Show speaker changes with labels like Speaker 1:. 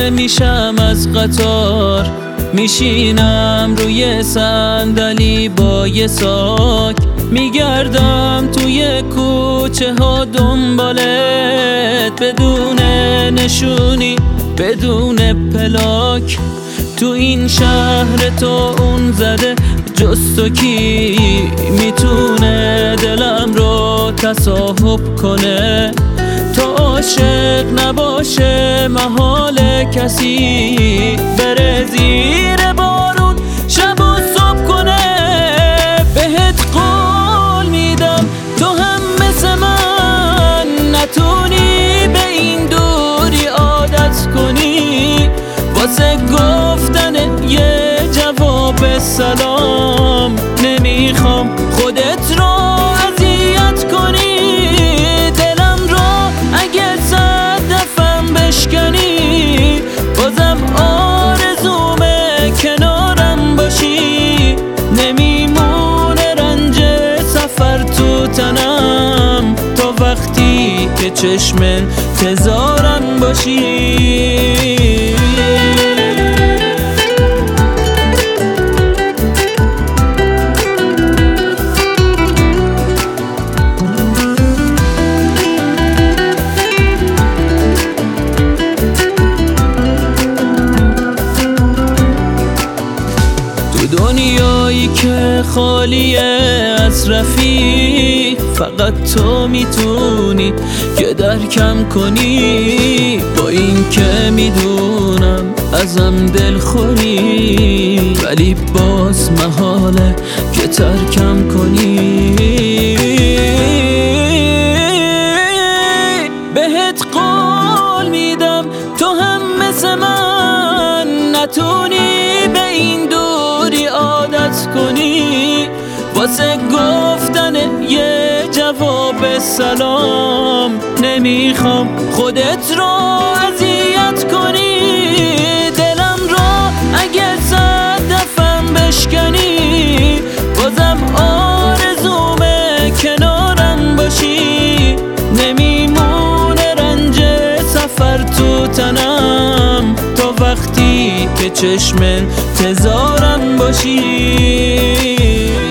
Speaker 1: میشم از قطار، میشینم روی صندلی با یه ساک، میگردم توی کوچه ها دنبالت، بدون نشونی بدون پلاک. تو این شهر تو اون زده جز تو کی میتونه دلم رو تصاحب کنه؟ تا عاشق نباشه محال کسی بره زیر بارون شب و صبح کنه. بهت قول میدم تو هم مثل من نتونی به این دوری عادت کنی، واسه گفتن یه جواب سلام نمیخوام خودت رو اذیت کنی. دلم رو اگه 100 دفعه بشکنی بازم آرزومه کنارم باشی، نمیمونه رنج سفر تو تنم تا وقتی که چشم انتظارم باشی. دنیایی که خالیه از رفیق، فقط تو میتونی که درکم کنی. با این که میدونم ازم دلخوری، ولی باز محاله که ترکم کنی. بهت قول میدم تو هم مثل من نتونی به این دوری عادت کنی، واسه گفتن یه جواب سلام نمیخوام خودت رو اذیت کنی. دلم رو اگه 100 دفعه بشکنی بازم آرزومه کنارم باشی، نمیمونه رنج سفر تو تنم تا وقتی که چشم انتظارم باشی.